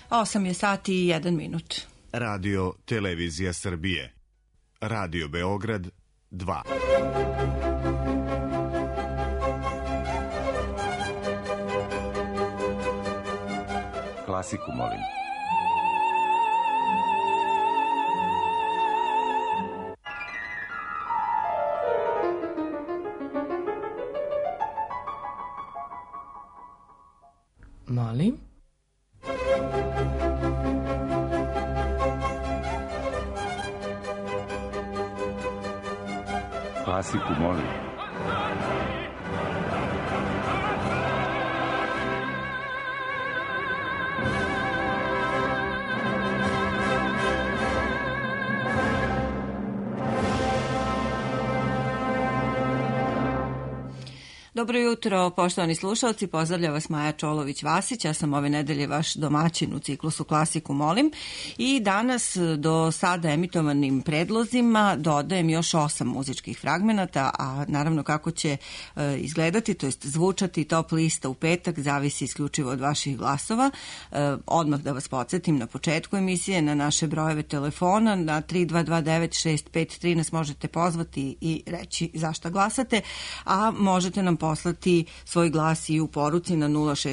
8 je sati i 1 minut. Radio Televizija Srbije. Radio Beograd 2. Klasiku, molim. Molim? Klasiku, molim. Dobro jutro, poštovani slušalci, pozdravlja vas Maja Čolović-Vasić, ja sam ove nedelje vaš domaćin u ciklusu Klasiku molim i danas do sada emitovanim predlozima dodajem još 8 muzičkih fragmenata, a naravno kako će izgledati, to jest zvučati top lista u petak, zavisi isključivo od vaših glasova. Odmah da vas podsjetim na početku emisije na naše brojeve telefona, na 3229-653 nas možete pozvati i reći zašto glasate, a možete nam poslati svoj glas i u poruci na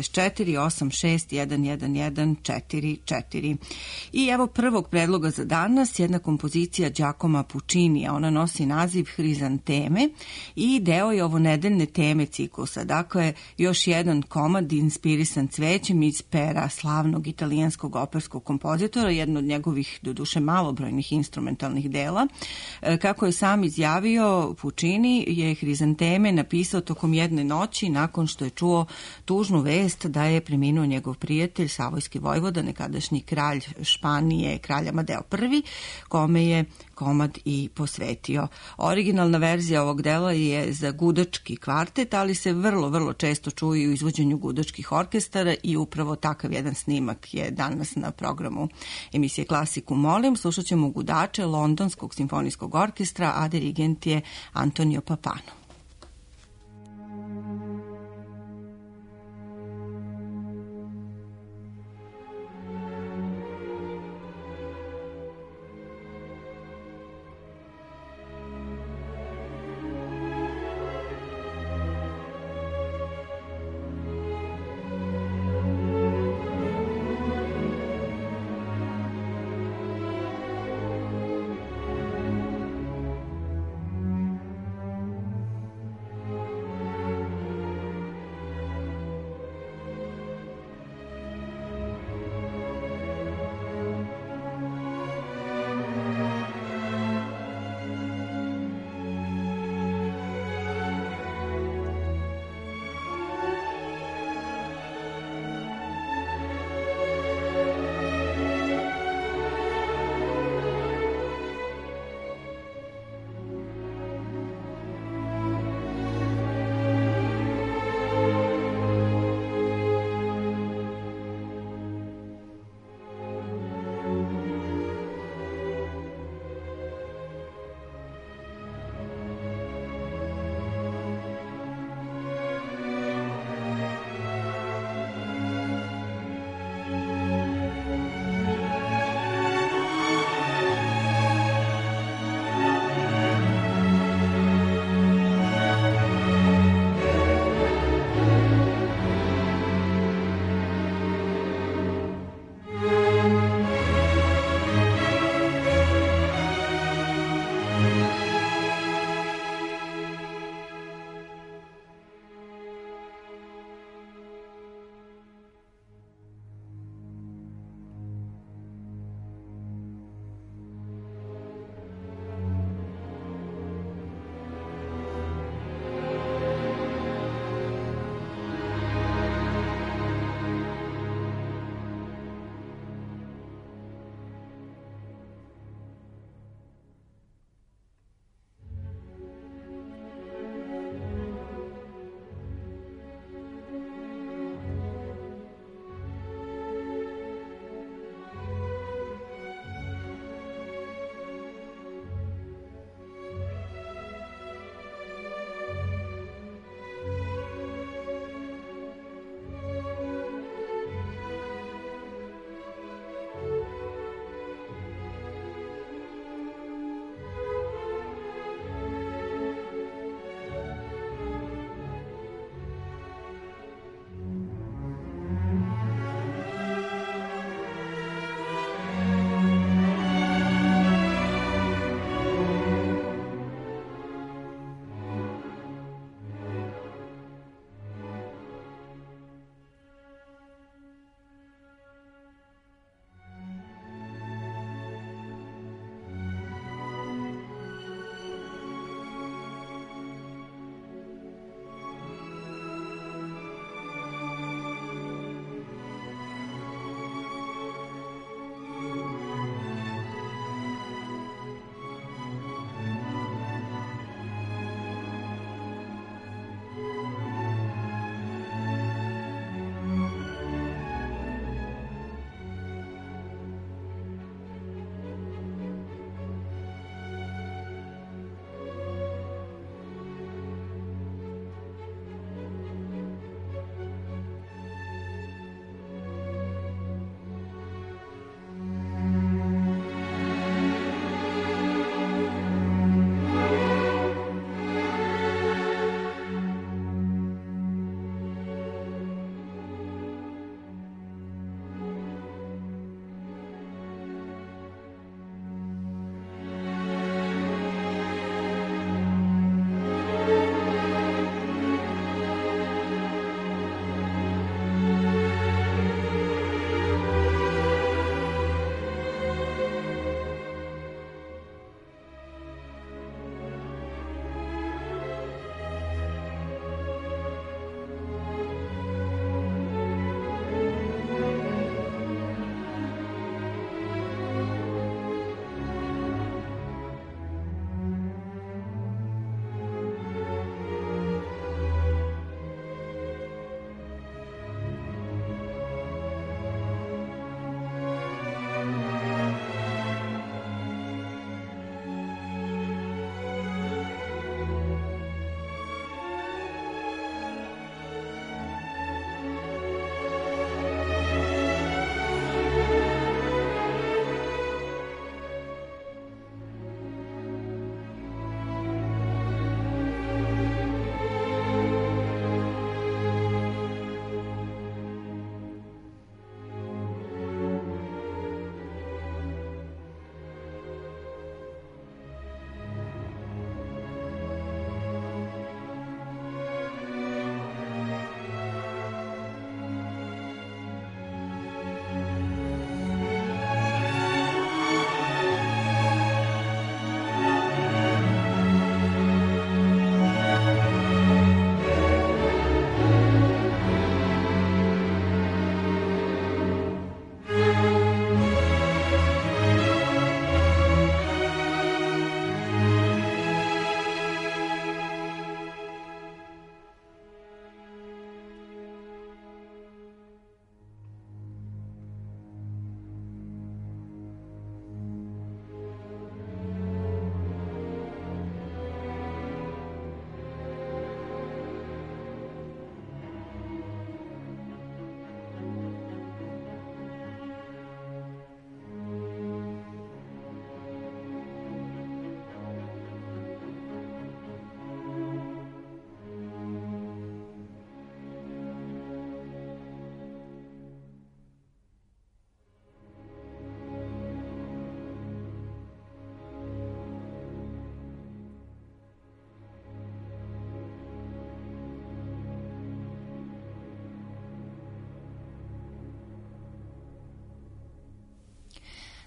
064-86-111-44. I evo prvog predloga za danas, jedna kompozicija Giacomo Puccinija, ona nosi naziv Hrizanteme i deo je ovo nedeljne teme ciklusa. Dakle, još jedan komad inspirisan cvećem iz pera slavnog italijanskog operskog kompozitora, jedno od njegovih doduše malobrojnih instrumentalnih dela. Kako je sam izjavio, Puccini je Hrizanteme napisao tokom jedne noći nakon što je čuo tužnu vest da je preminuo njegov prijatelj, savojski vojvoda, nekadašnji kralj Španije, kralj Amadeo I, kome je komad i posvetio. Originalna verzija ovog dela je za gudački kvartet, ali se vrlo često čuje u izvođenju gudačkih orkestara i upravo takav jedan snimak je danas na programu emisije Klasiku molim. Slušat ćemo gudače Londonskog simfonijskog orkestra, a dirigent je Antonio Papano.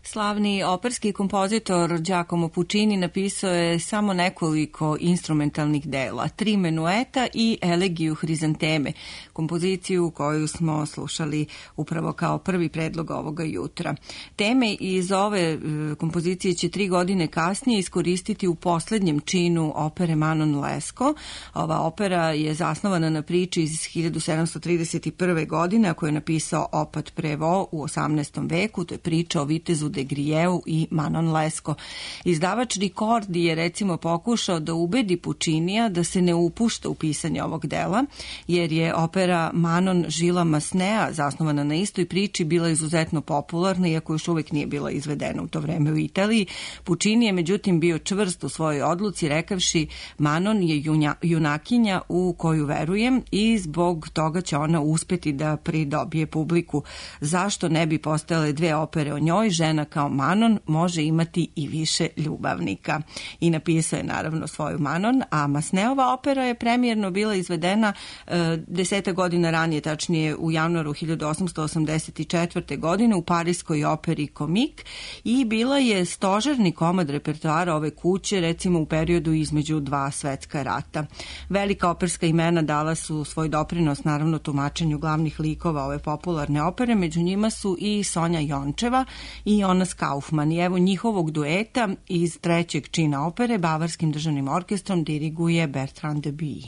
Slavni operski kompozitor Giacomo Puccini napisao je samo nekoliko instrumentalnih dela, 3 menueta i elegiju Hrizanteme, kompoziciju koju smo slušali upravo kao prvi predlog ovoga jutra. Teme iz ove kompozicije će 3 godine kasnije iskoristiti u poslednjem činu opere Manon Lescaut. Ova opera je zasnovana na priči iz 1731. godine, koju je napisao Opat Prévost u 18. veku. To je priča o vitezu de Grieu i Manon Lescaut. Izdavač Ricordi je recimo pokušao da ubedi Puccinija da se ne upušta u pisanje ovog dela, jer je opera Manon Gillesa Massenea, zasnovana na istoj priči, bila izuzetno popularna, iako još uvek nije bila izvedena u to vreme u Italiji. Puccini je međutim bio čvrst u svojoj odluci, rekavši Manon je junakinja u koju verujem i zbog toga će ona uspeti da pridobije publiku. Zašto ne bi postojale 2 opere o njoj? Žena kao Manon može imati i više ljubavnika. I napisao je naravno svoju Manon, a Masseneova opera je premijerno bila izvedena 10 godina ranije, tačnije u januaru 1884. godine u parijskoj operi Comique i bila je stožerni komad repertoara ove kuće, recimo u periodu između 2 svetska rata. Velika operska imena dala su svoj doprinos naravno tumačenju glavnih likova ove popularne opere, među njima su i Sonja Jončeva i Jonas Kaufmann. I evo njihovog dueta iz 3. čina opere Bavarskim državnim orkestrom diriguje Bertrand de Buy.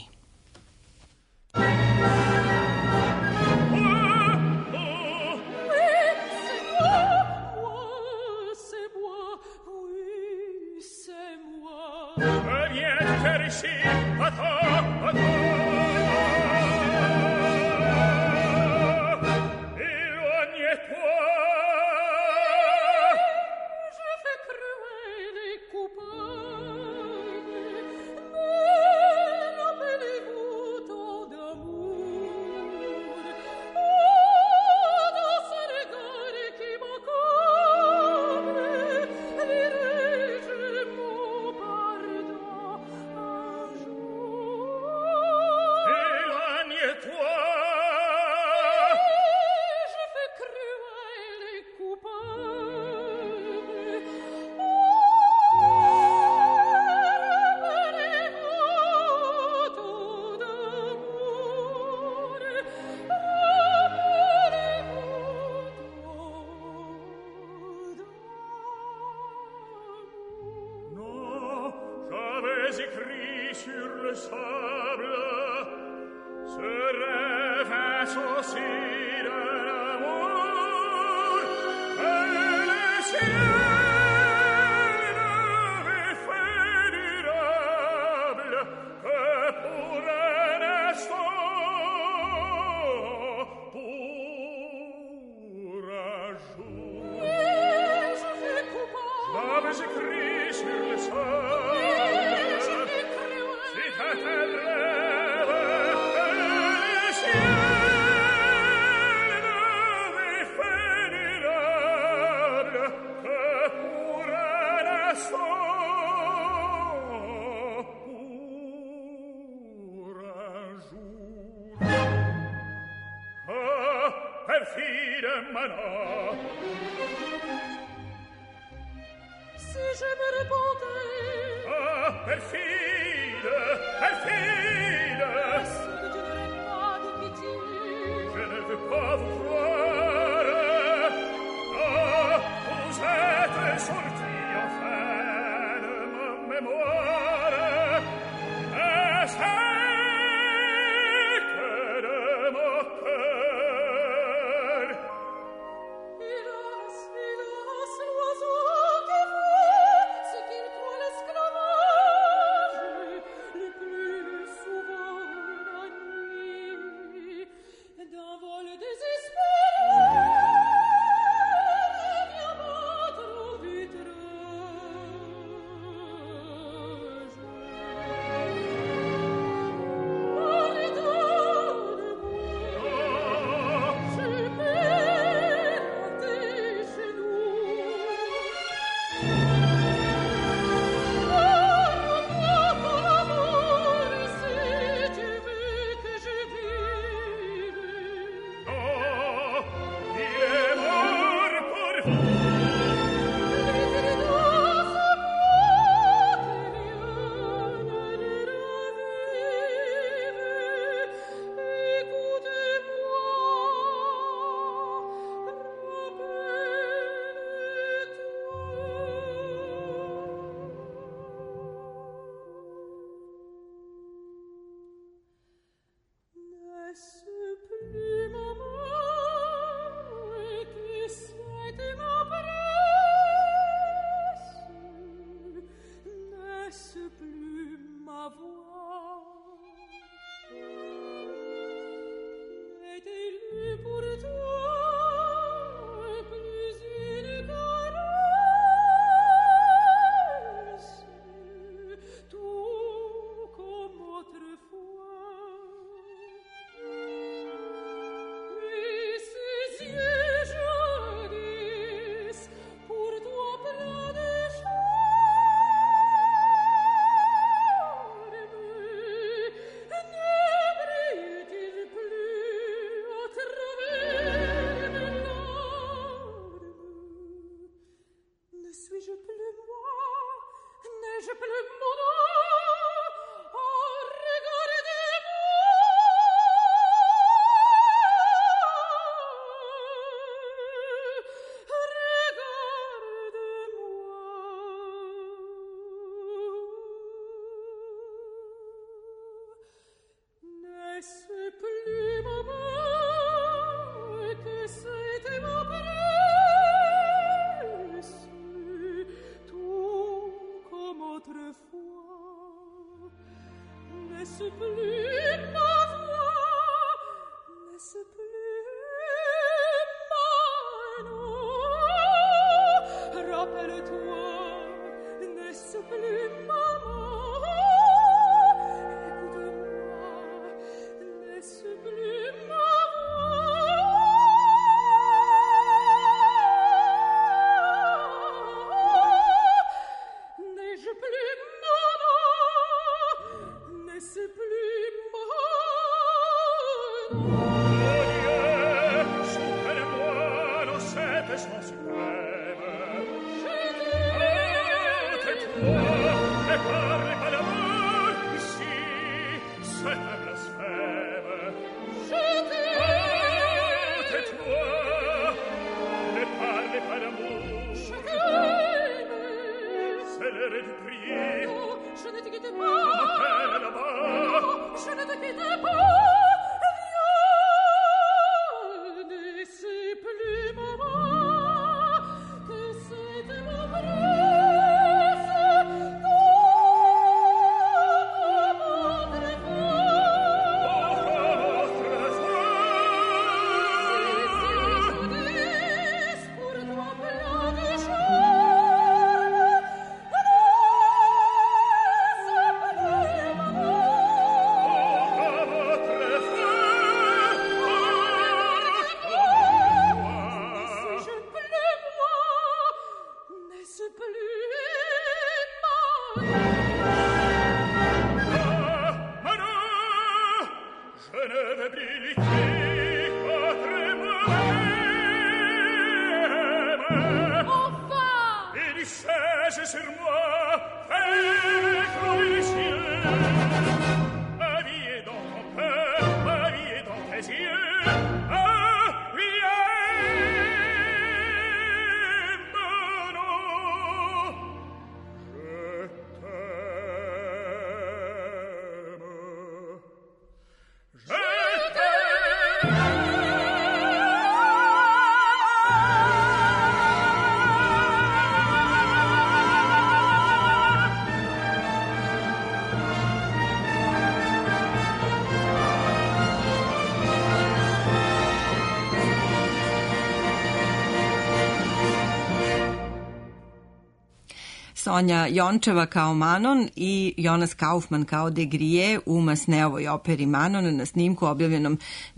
Sonja Jončeva kao Manon i Jonas Kaufman kao Degrije u Masneovoj operi Manon na snimku objavljenom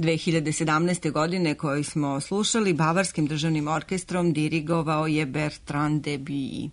2017. godine koji smo slušali Bavarskim državnim orkestrom, dirigovao je Bertrand de Buy.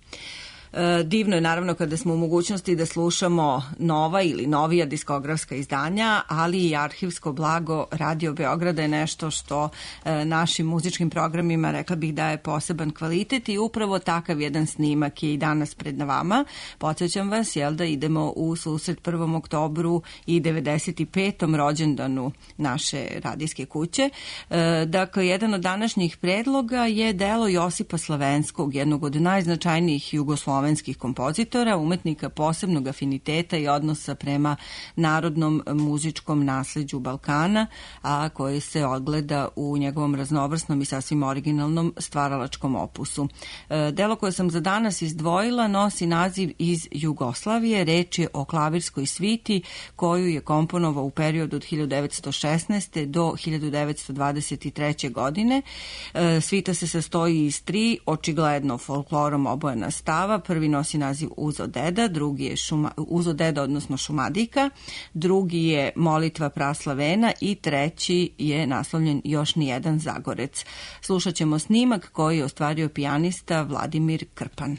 Divno je naravno kada smo u mogućnosti da slušamo nova ili novija diskografska izdanja, ali i arhivsko blago Radio Beograda je nešto što našim muzičkim programima, rekla bih, daje poseban kvalitet i upravo takav jedan snimak je i danas pred vama. Podsjećam vas, da idemo u susret 1. oktobru i 95. rođendanu naše radijske kuće. Dakle, jedan od današnjih predloga je delo Josipa Slavenskog, jednog od najznačajnijih jugoslovenskih kompozitora, umetnika posebnog afiniteta i odnosa prema narodnom muzičkom nasleđu Balkana, a koji se ogleda u njegovom raznovrsnom i sasvim originalnom stvaralačkom opusu. Delo koje sam za danas izdvojila nosi naziv Iz Jugoslavije. Reč je o klavirskoj sviti koju je komponovao u periodu od 1916. do 1923. godine. Svita se sastoji iz 3 očigledno folklorom obojena stava. Prvi nosi naziv Uzo Deda, drugi je Uzo Deda, odnosno Šumadika, drugi je Molitva praslavena i treći je naslovljen Još nijedan Zagorec. Slušat ćemo snimak koji je ostvario pijanista Vladimir Krpan.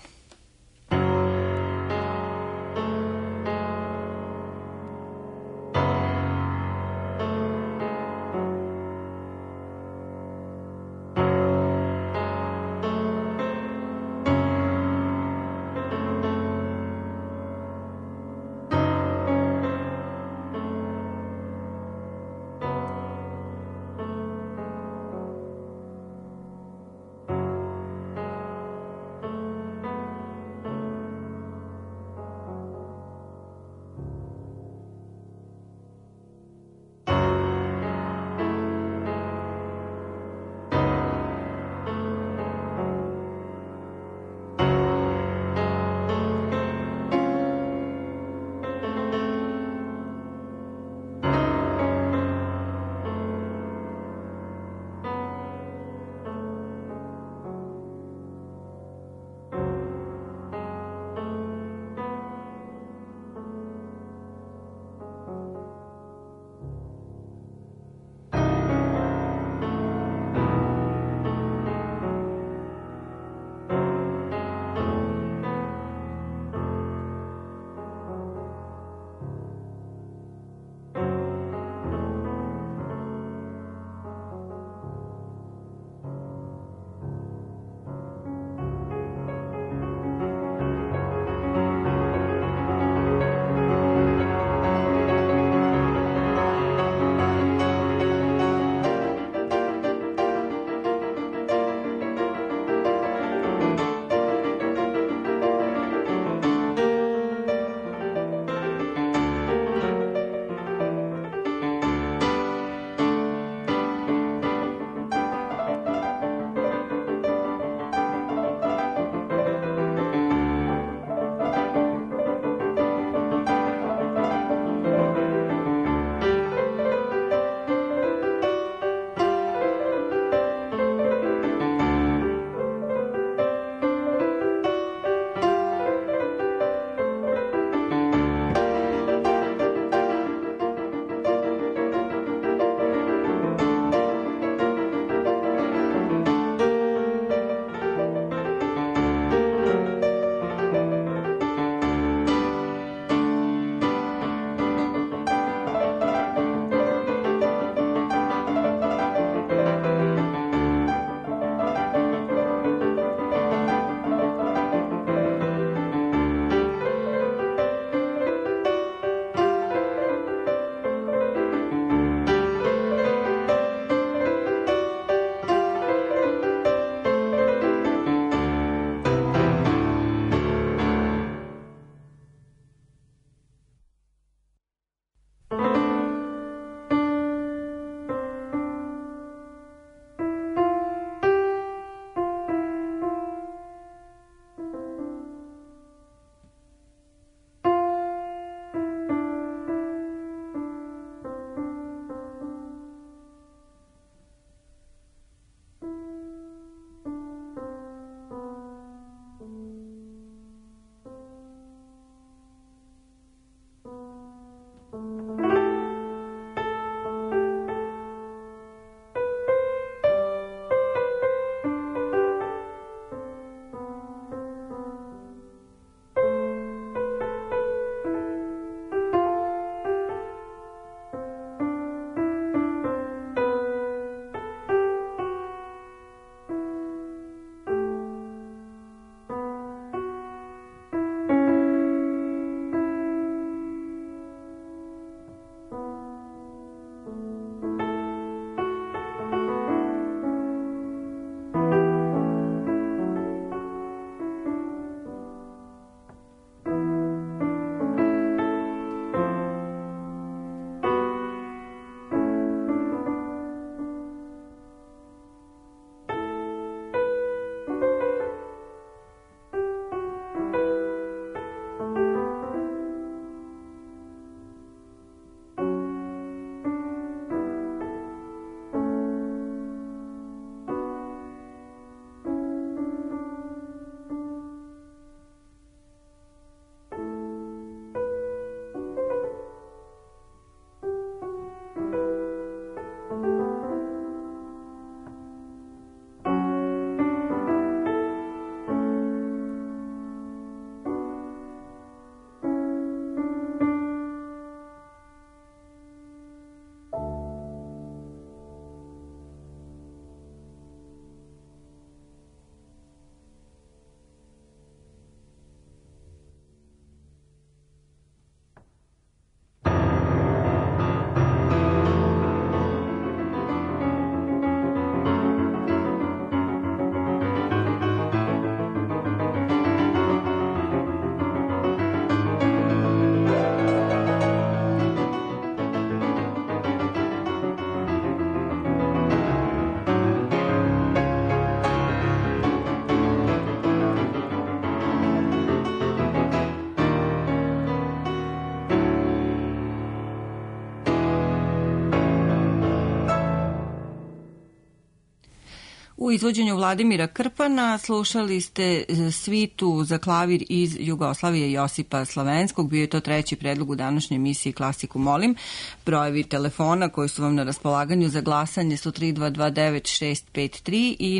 U izvođenju Vladimira Krpana slušali ste svitu za klavir iz Jugoslavije Josipa Slavenskog. Bio je to treći predlog u današnjoj emisiji Klasiku molim. Brojevi telefona koji su vam na raspolaganju za glasanje su 3229-653 i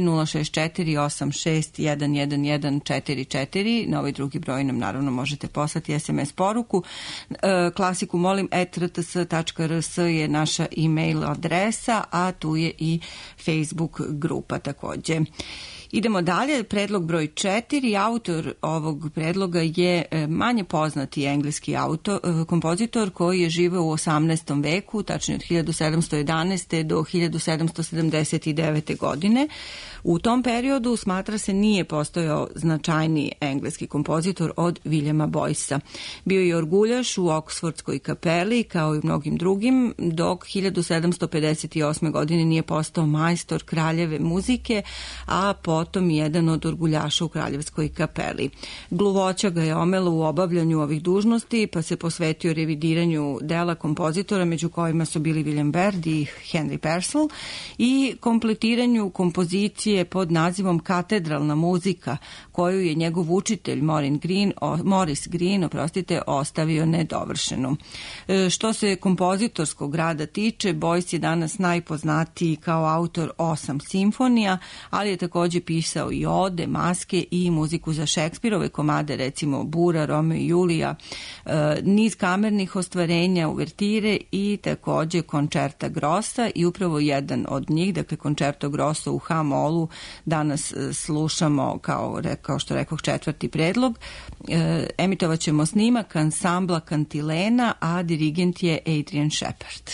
064-86-11144. Na ovaj drugi broj nam naravno možete poslati SMS poruku. Klasiku molim @rts.rs je naša e-mail adresa, a tu je i Facebook grupa takođe. Idemo dalje, predlog broj 4. Autor ovog predloga je manje poznati engleski kompozitor koji je živeo u 18. veku, tačnije od 1711. do 1779. godine. U tom periodu smatra se nije postojao značajniji engleski kompozitor od Williama Boycea. Bio je orguljaš u Oksfordskoj kapeli kao i mnogim drugim, dok 1758. godine nije postao majstor kraljeve muzike, a potom jedan od orguljaša u kraljevskoj kapeli. Gluvoća ga je omela u obavljanju ovih dužnosti, pa se posvetio revidiranju dela kompozitora, među kojima su bili William Byrd i Henry Purcell, i kompletiranju kompozicije pod nazivom Katedralna muzika, koju je njegov učitelj Morris Green ostavio nedovršenu. Što se kompozitorskog rada tiče, Boyce je danas najpoznatiji kao autor 8 simfonija, ali je takođe pisao i ode, maske i muziku za Šekspirove komade, recimo Bura, Romeo i Julija, niz kamernih ostvarenja, uvertire i takođe koncerta grossa, i upravo jedan od njih, dakle koncerto grosso u H-molu, danas slušamo kao što rekoh četvrti predlog. Emitovat ćemo snimak ansambla Kantilena, a dirigent je Adrian Shepard.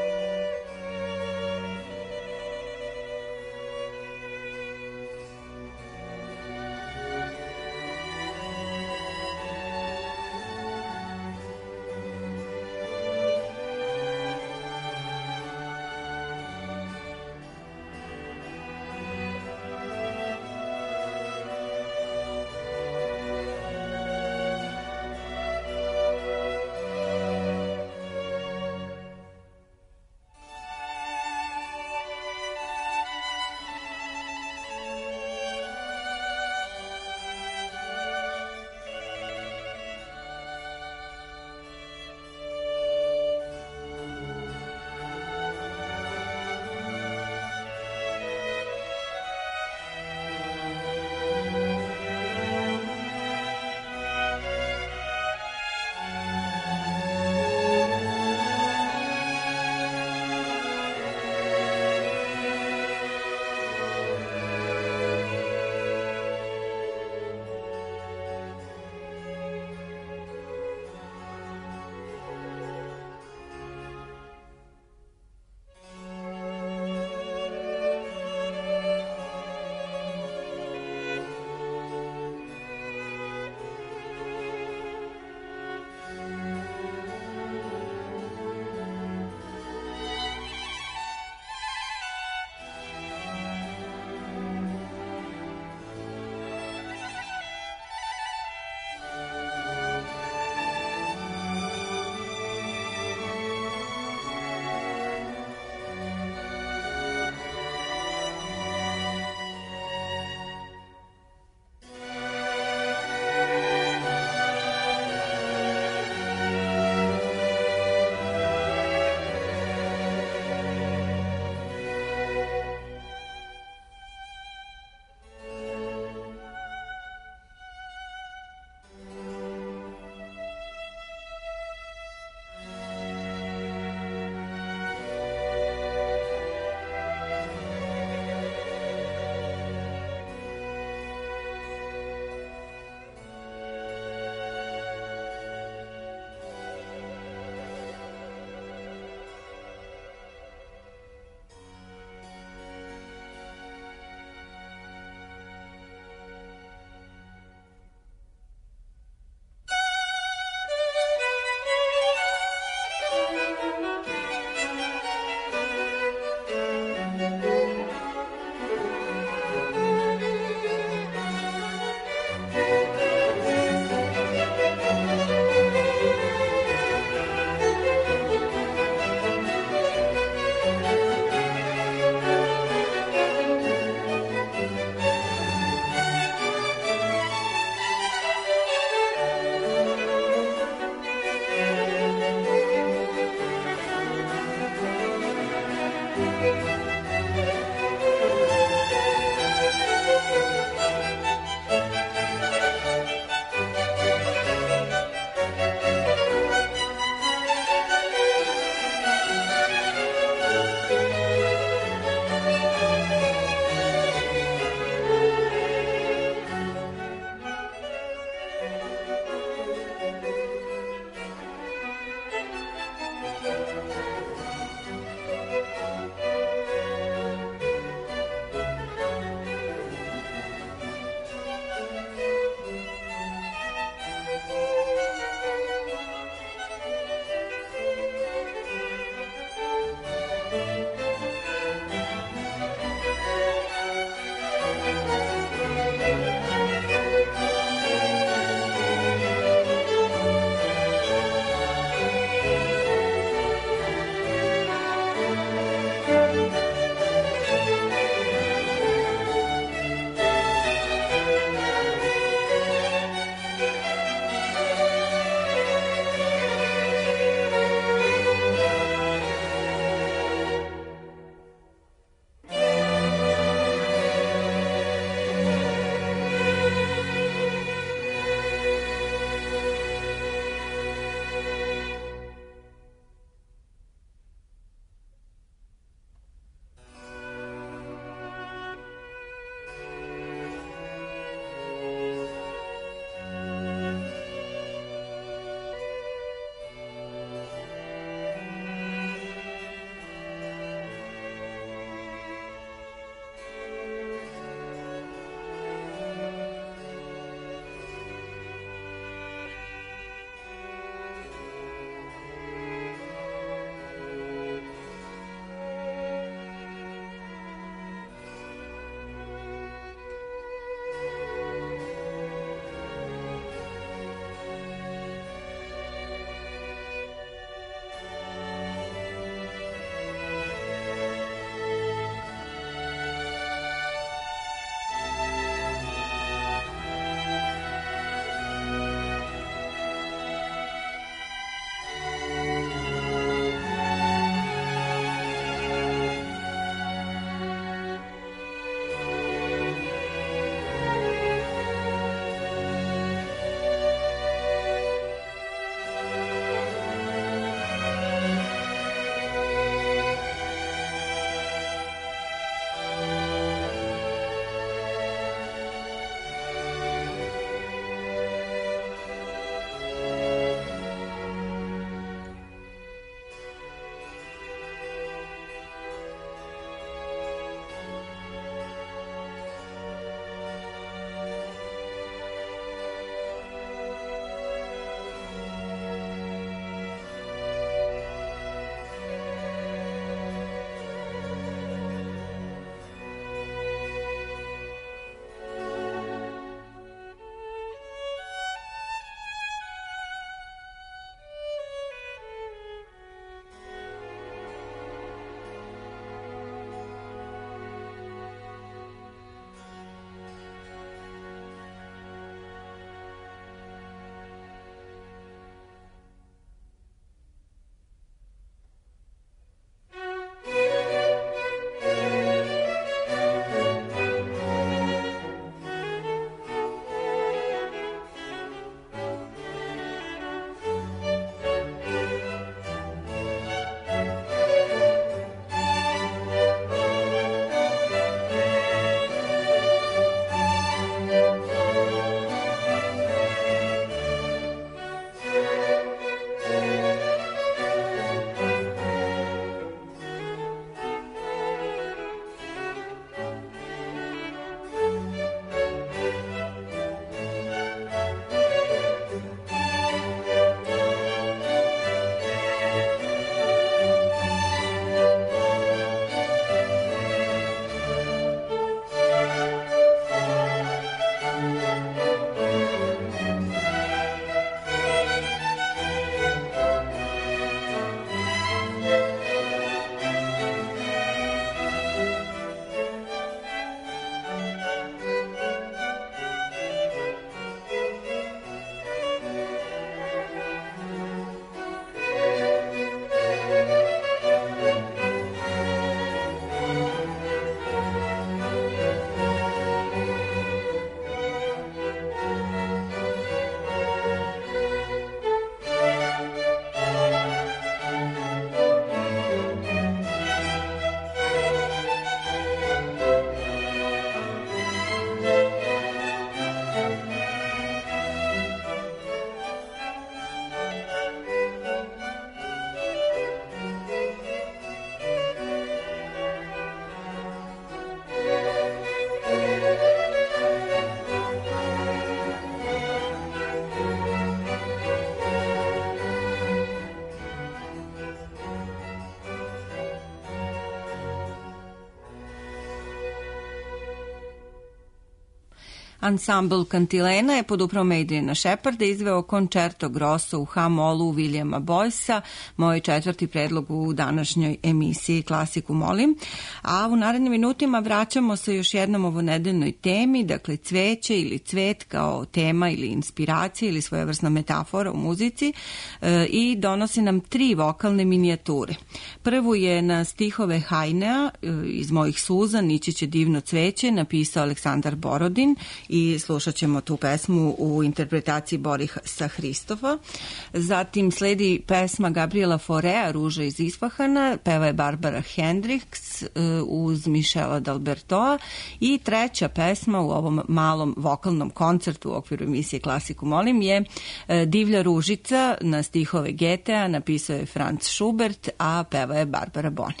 Ensemble Cantilena je pod upravom Adriana Sheparda izveo Concerto Grosso u H-molu Williama Boycea, moj četvrti predlog u današnjoj emisiji Klasiku molim. A u narednim minutima vraćamo se još jednom ovonedeljnoj temi, dakle cveće ili cvet kao tema ili inspiracija ili svojevrsna metafora u muzici i donosi nam 3 vokalne minijature. Prvu je na stihove Hajnea iz Mojih suza nići će divno cveće napisao Aleksandar Borodin i slušat ćemo tu pesmu u interpretaciji Borisa Hristofa. Zatim sledi pesma Gabriela Faurea Ruža iz Isfahana, peva je Barbara Hendricks uz Michela D'Albertoa i treća pesma u ovom malom vokalnom koncertu u okviru emisije Klasiku molim je Divlja ružica na stihove Getea, napisao je Franz Schubert, a peva je Barbara Boni.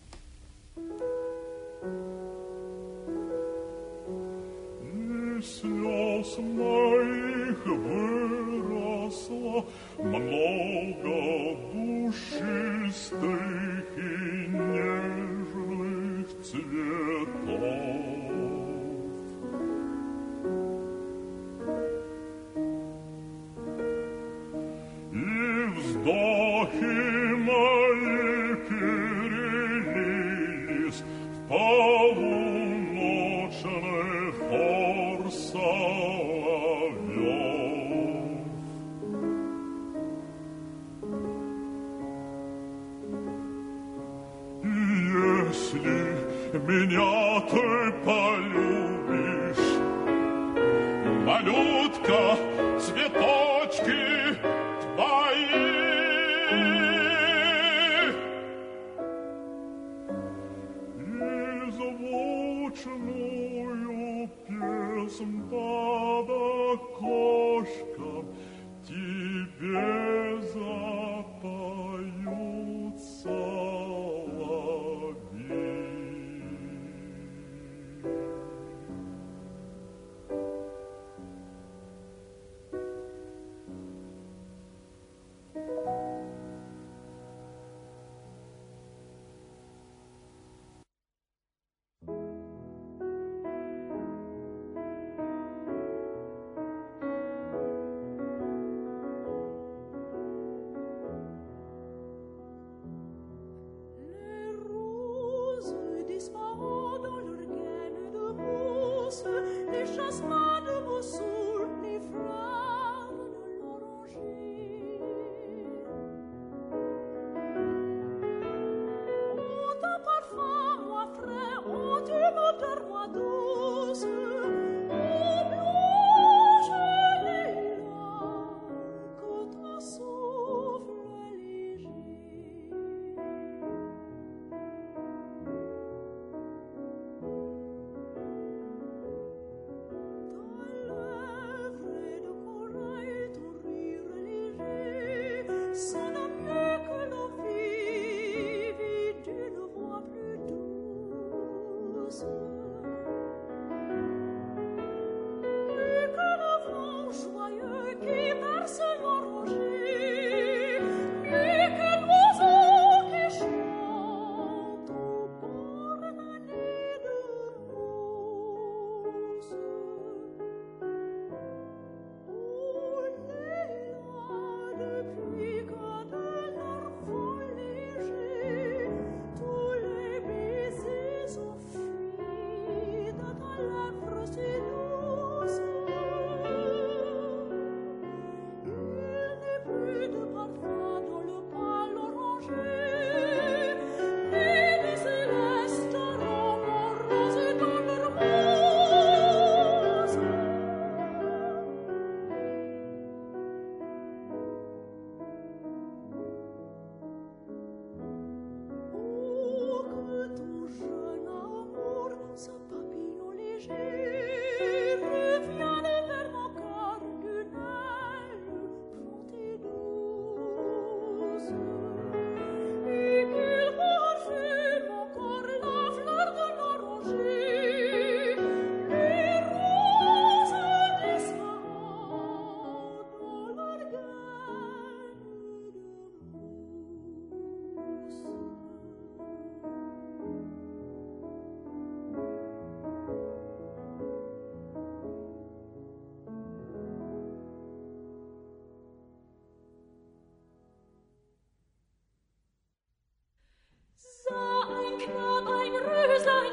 Слез моих выросло много душистых и нежных цветов. И вздохи мои перелились в полуночный хор соловьев. И если меня ты полюбишь, малютка, цветочки твои, и звучную песнь под окошком тебе запоют соловьи.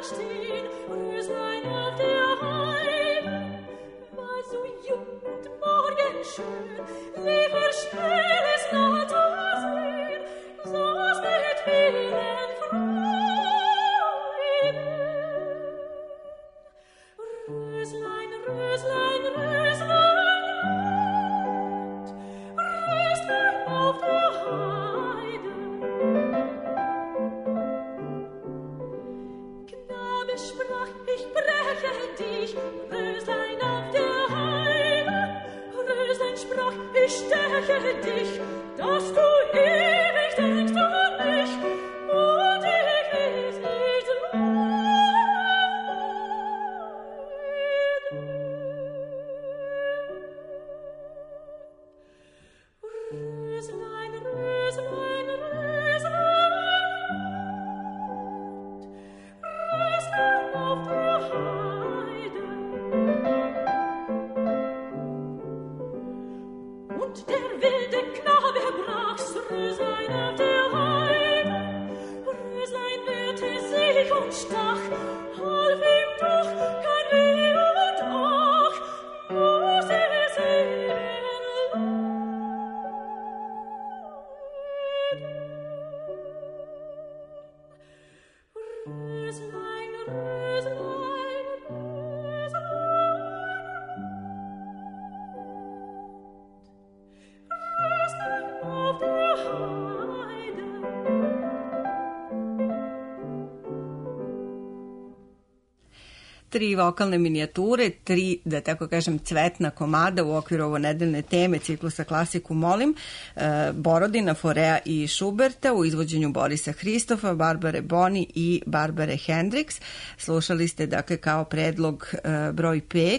Tri vokalne minijature, tri, da tako kažem, cvetna komada u okviru ovo nedeljne teme ciklusa Klasiku molim, Borodina, Forea i Šuberta u izvođenju Borisa Hristofa, Barbare Boni i Barbare Hendriks. Slušali ste, dakle, kao predlog broj 5,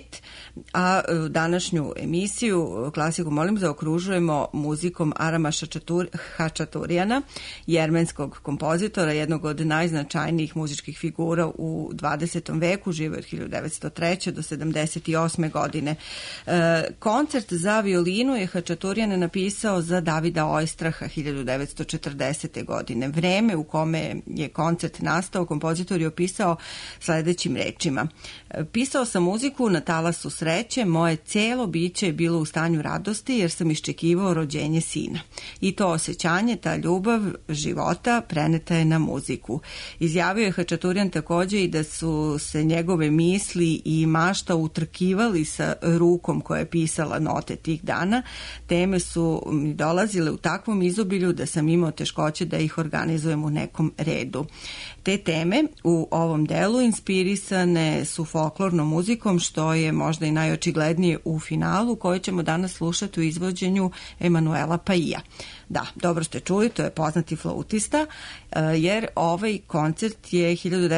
a današnju emisiju Klasiku molim zaokružujemo muzikom Arama Hačaturijana, jermenskog kompozitora, jednog od najznačajnijih muzičkih figura u 20. veku, žive od 1903. do 78. godine. Koncert za violinu je Hačaturijan napisao za Davida Oistraha 1940. godine. Vreme u kome je koncert nastao, kompozitor je opisao sledećim rečima. Pisao sam muziku na talasu sreće, moje celo biće je bilo u stanju radosti jer sam iščekivao rođenje sina. I to osjećanje, ta ljubav života preneta je na muziku. Izjavio je Hačaturijan takođe i da su se njegove misli i mašta utrkivali sa rukom koja je pisala note tih dana. Teme su mi dolazile u takvom izobilju da sam imao teškoće da ih organizujem u nekom redu. Te teme u ovom delu inspirisane su folklornom muzikom, što je možda i najočiglednije u finalu, koje ćemo danas slušati u izvođenju Emanuela Paija. Da, dobro ste čuli, to je poznati flautista, jer ovaj koncert je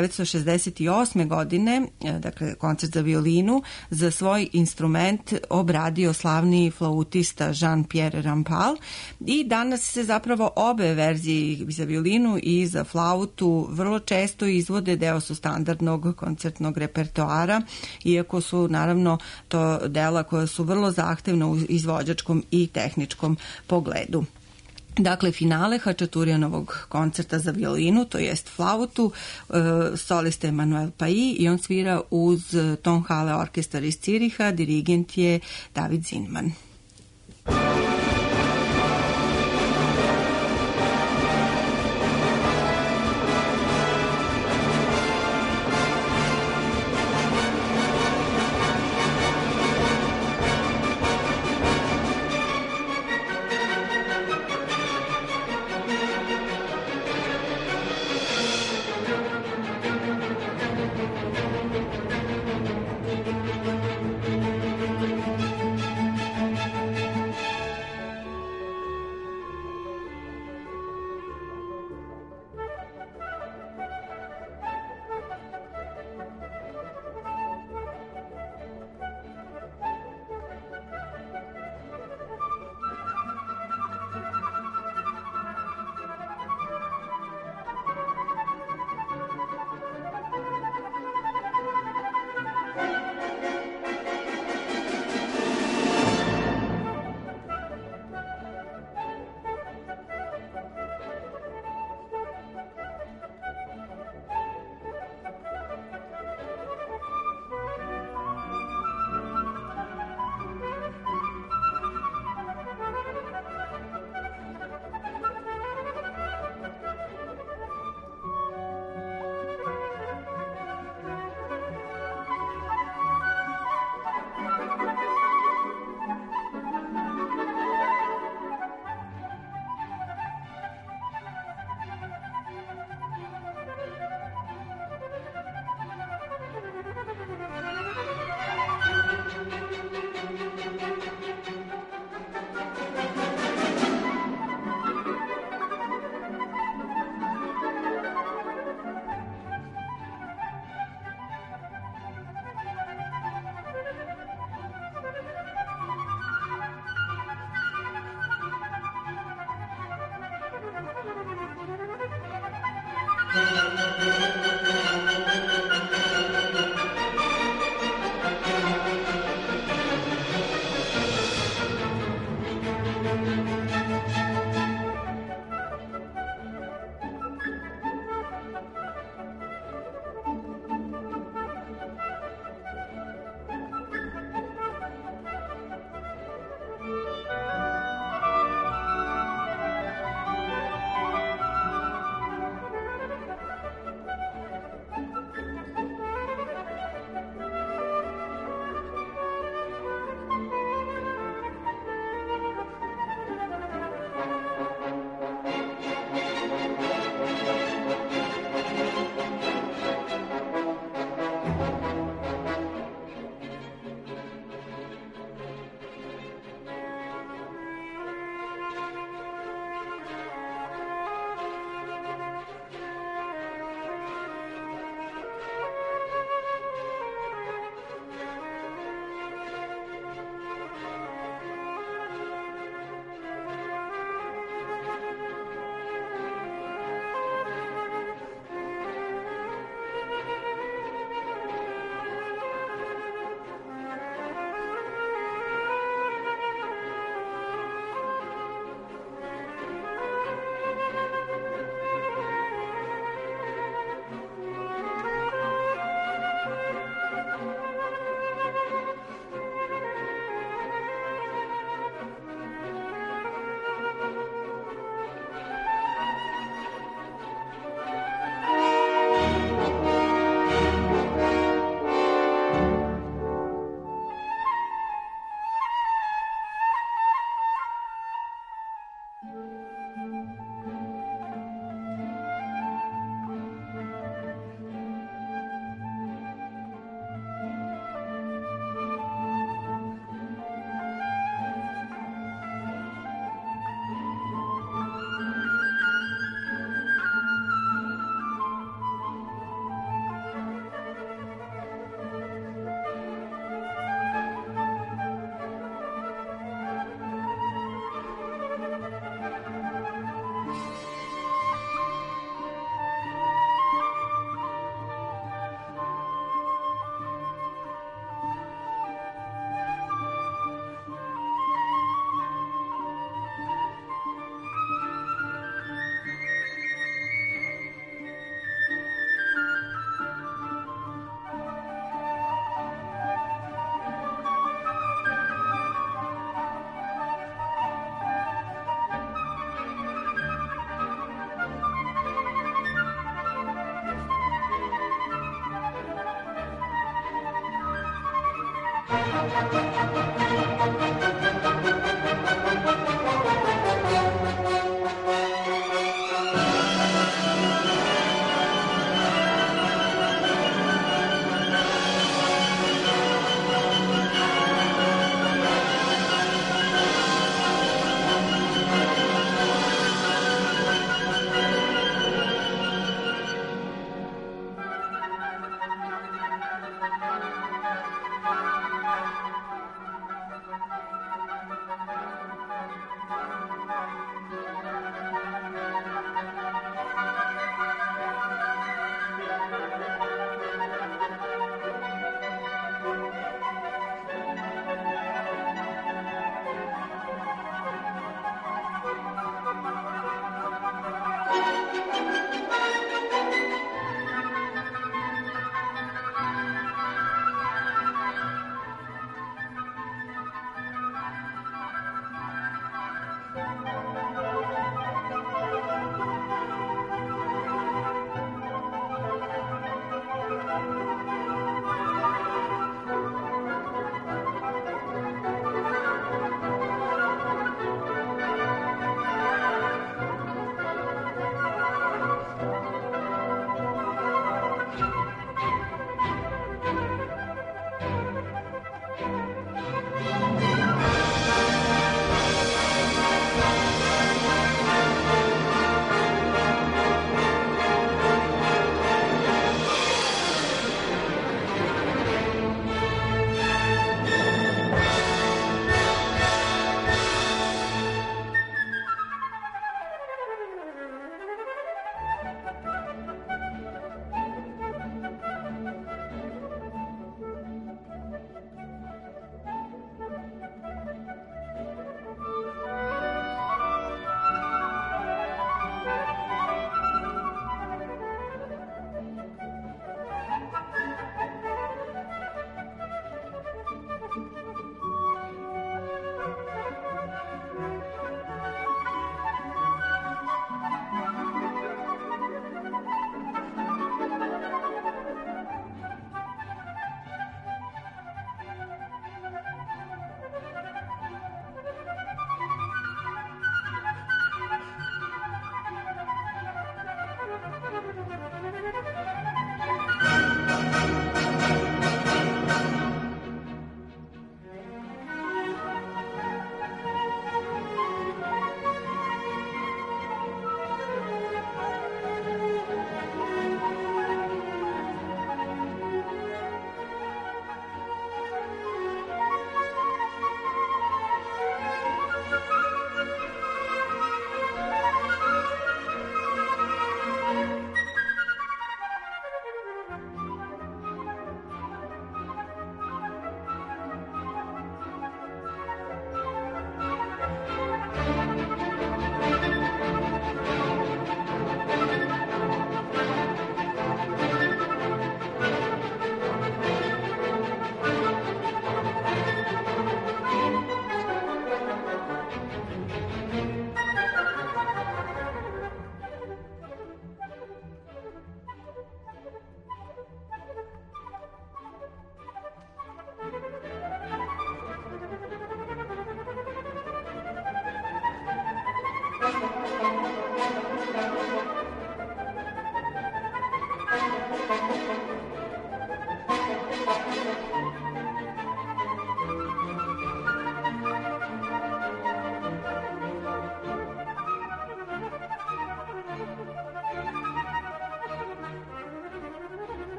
1968. godine, dakle koncert za violinu, za svoj instrument obradio slavni flautista Jean-Pierre Rampal i danas se zapravo obe verzije za violinu i za flautu vrlo često izvode, deo su standardnog koncertnog repertoara, iako su naravno to dela koja su vrlo zahtevna u izvođačkom i tehničkom pogledu. Dakle, finale Hačaturijanovog koncerta za violinu, to jest flautu, solista Emanuel Paji i on svira uz Tonhalle orkestar iz Ciriha, dirigent je David Zinman.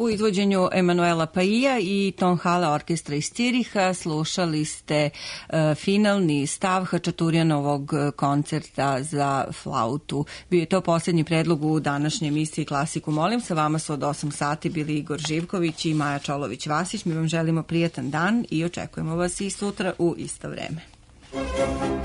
U izvođenju Emanuela Paija i Tonhala orkestra iz Ciriha slušali ste finalni stav Hačaturijanovog koncerta za flautu. Bio je to posljednji predlog u današnjoj emisiji Klasiku molim. Sa vama su od 8 sati bili Igor Živković i Maja Čolović-Vasić. Mi vam želimo prijatan dan i očekujemo vas i sutra u isto vreme.